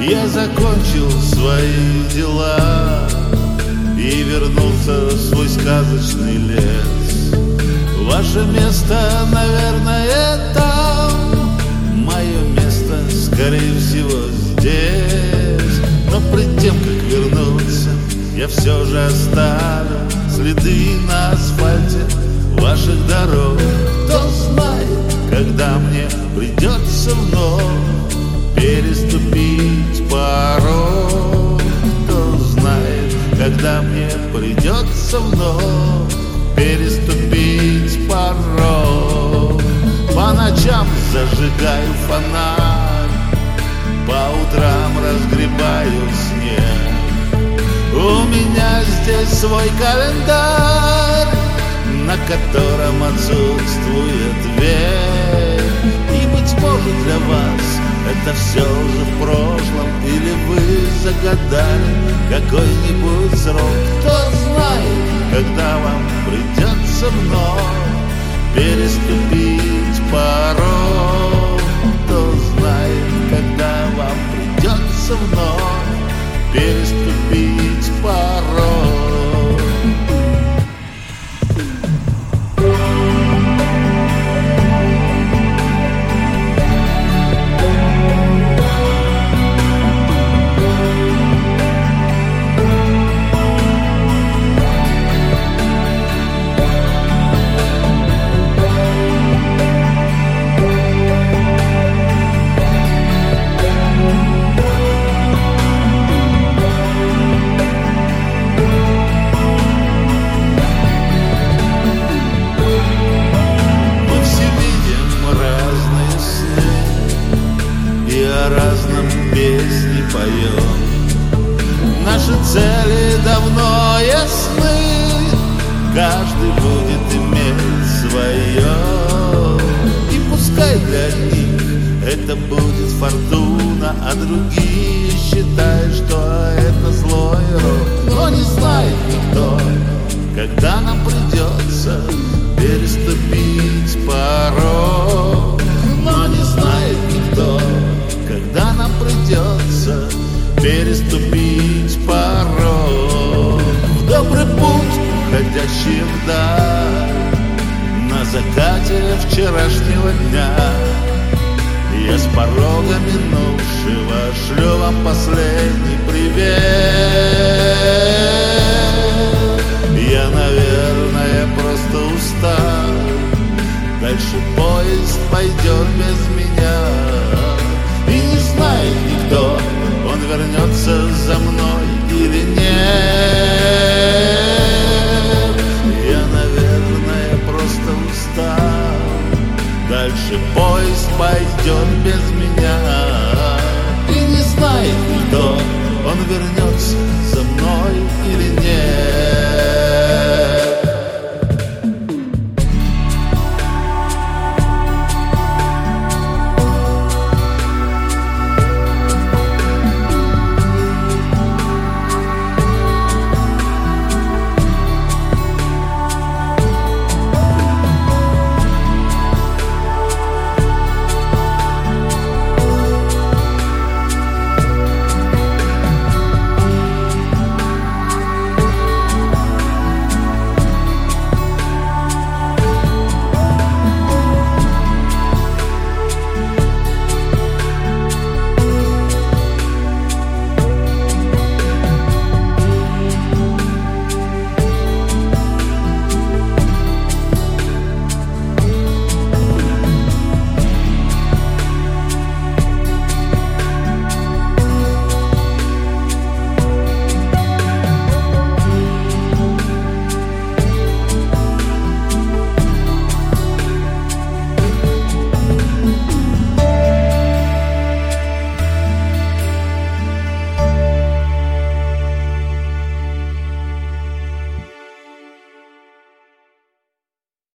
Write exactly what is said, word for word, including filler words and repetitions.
Я закончил свои дела и вернулся в свой сказочный лес. Ваше место, наверное, там, мое место, скорее всего, здесь. Но пред тем, как вернуться, я все же оставил следы на асфальте ваших дорог. Кто знает, когда мне придется вновь переступить порог. Кто знает, когда мне придется вновь переступить порог. По ночам зажигаю фонарь, по утрам разгребаю снег. У меня здесь свой календарь, на котором отсутствует век. И, быть может, для вас это все уже в прошлом, или вы загадали какой-нибудь срок. Кто знает, когда вам придется вновь переступить порог. Кто знает, когда вам придется вновь переступить порог. О разном песни поем. Наши цели давно ясны, каждый будет иметь свое. И пускай для одних это будет фортуна, а другие считают, что это злой рок. Но не знает никто, когда нам придется переступить порог. Но не знает никто, когда нам придется переступить порог. В добрый путь, уходящий вдаль, на закате вчерашнего дня, я с порога минувшего шлю вам последний